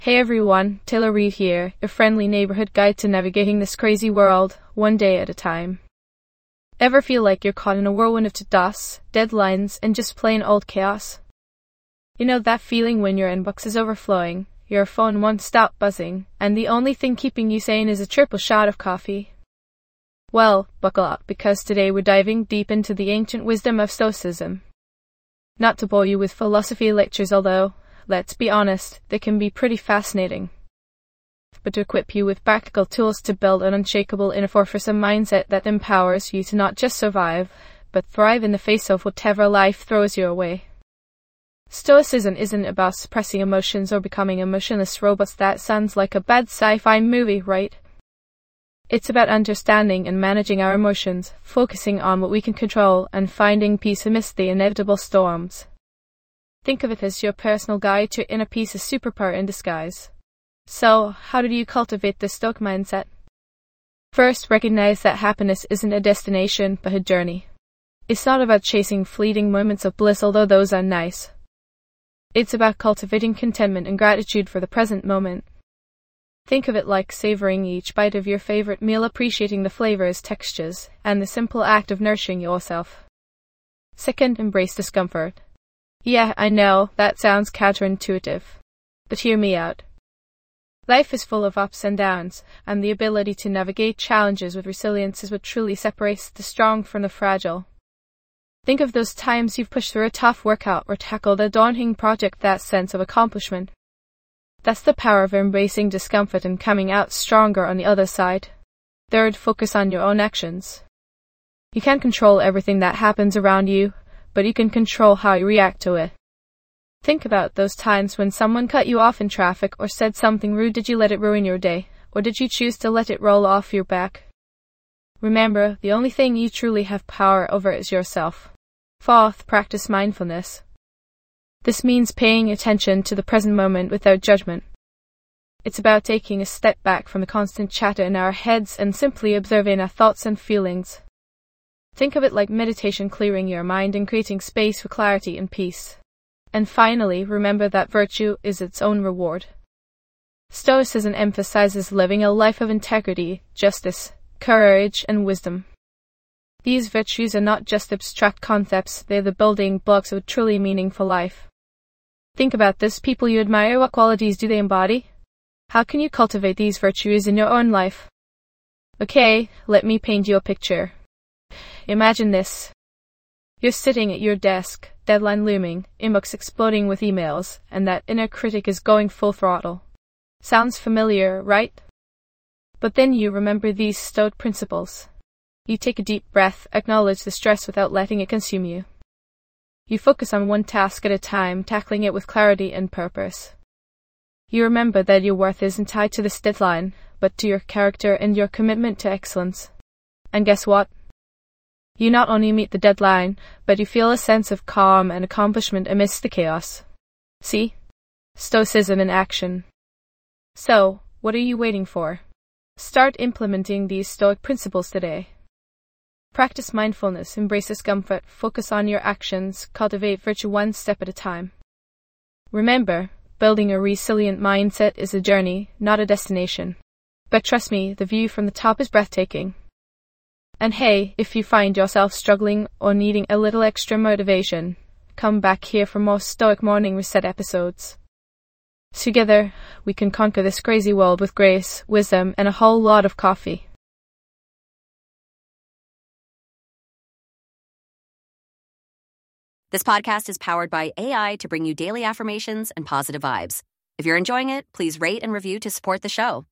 Hey everyone, Taylor Reid here, your friendly neighborhood guide to navigating this crazy world, one day at a time. Ever feel like you're caught in a whirlwind of to-dos, deadlines, and just plain old chaos? You know that feeling when your inbox is overflowing, your phone won't stop buzzing, and the only thing keeping you sane is a triple shot of coffee? Well, buckle up, because today we're diving deep into the ancient wisdom of Stoicism. Not to bore you with philosophy lectures, although, let's be honest, they can be pretty fascinating. But to equip you with practical tools to build an unshakable inner fortress, a mindset that empowers you to not just survive, but thrive in the face of whatever life throws your way. Stoicism isn't about suppressing emotions or becoming emotionless robots. That sounds like a bad sci-fi movie, right? It's about understanding and managing our emotions, focusing on what we can control, and finding peace amidst the inevitable storms. Think of it as your personal guide to inner peace, a superpower in disguise. So, how do you cultivate this Stoic mindset? First, recognize that happiness isn't a destination, but a journey. It's not about chasing fleeting moments of bliss, although those are nice. It's about cultivating contentment and gratitude for the present moment. Think of it like savoring each bite of your favorite meal, appreciating the flavors, textures, and the simple act of nourishing yourself. Second, embrace discomfort. Yeah, I know, that sounds counterintuitive. But hear me out. Life is full of ups and downs, and the ability to navigate challenges with resilience is what truly separates the strong from the fragile. Think of those times you've pushed through a tough workout or tackled a daunting project, that sense of accomplishment. That's the power of embracing discomfort and coming out stronger on the other side. Third, focus on your own actions. You can't control everything that happens around you, but you can control how you react to it. Think about those times when someone cut you off in traffic or said something rude. Did you let it ruin your day, or did you choose to let it roll off your back? Remember, the only thing you truly have power over is yourself. Fourth, practice mindfulness. This means paying attention to the present moment without judgment. It's about taking a step back from the constant chatter in our heads and simply observing our thoughts and feelings. Think of it like meditation, clearing your mind and creating space for clarity and peace. And finally, remember that virtue is its own reward. Stoicism emphasizes living a life of integrity, justice, courage, and wisdom. These virtues are not just abstract concepts, they're the building blocks of a truly meaningful life. Think about this: people you admire, what qualities do they embody? How can you cultivate these virtues in your own life? Okay, let me paint you a picture. Imagine this. You're sitting at your desk, deadline looming, inbox exploding with emails, and that inner critic is going full throttle. Sounds familiar, right? But then you remember these Stoic principles. You take a deep breath, acknowledge the stress without letting it consume you. You focus on one task at a time, tackling it with clarity and purpose. You remember that your worth isn't tied to this deadline, but to your character and your commitment to excellence. And guess what? You not only meet the deadline, but you feel a sense of calm and accomplishment amidst the chaos. See? Stoicism in action. So, what are you waiting for? Start implementing these Stoic principles today. Practice mindfulness, embrace discomfort, focus on your actions, cultivate virtue one step at a time. Remember, building a resilient mindset is a journey, not a destination. But trust me, the view from the top is breathtaking. And hey, if you find yourself struggling or needing a little extra motivation, come back here for more Stoic Morning Reset episodes. Together, we can conquer this crazy world with grace, wisdom, and a whole lot of coffee. This podcast is powered by AI to bring you daily affirmations and positive vibes. If you're enjoying it, please rate and review to support the show.